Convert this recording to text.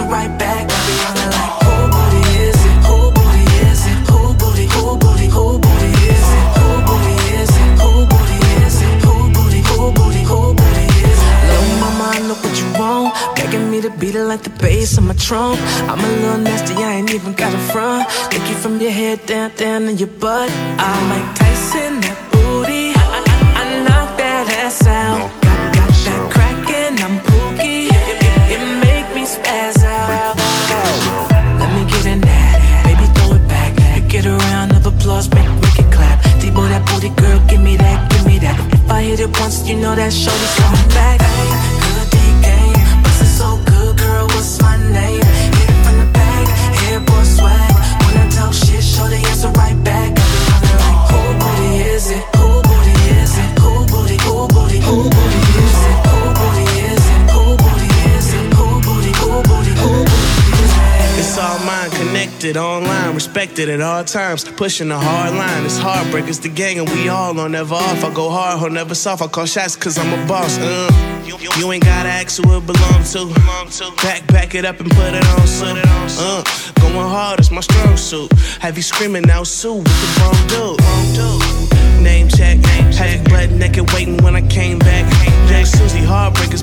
right back. I be on it like, who booty is it? Who booty is it? Who booty? Who booty? Who booty is it? Who booty is it? Who booty is it? Who booty? Who booty? Who booty is it? Little mama, I know what you want. Begging me to beat it like the bass on my trunk. I'm a little nasty, I ain't even got a front. Lick you from your head down, down in your butt. I'm like Tyson, that booty. I knock that ass out. Got that crackin', I'm pookie. It make me spaz out. Let me get in that, baby, throw it back. Get a round of applause, make it clap. D-boy, that booty girl, give me that, give me that. If I hit it once, you know that shorty's coming back. Good D game, bustin' so good, girl, what's my name? Hit it from the back, hair boy swag. When I talk shit, shorty answer right back. I be like, who booty is it? Who booty is it? Who booty? Who booty? Who booty is it? Who booty is it? Who booty is it? Who booty? Who booty? Who booty is it? It's all mine, connected, online, respected at all times. Pushing the hard line, it's heartbreak, it's the gang and we all on, never off. I go hard, hold never soft, I call shots cause I'm a boss. You ain't gotta ask who it belong to. Back it up and put it on soon. Going hard is my strong suit. Have you screaming now, Sue, with the wrong dude? Name check, had you blood naked waiting when I came back. Jack Susie, heartbreaker,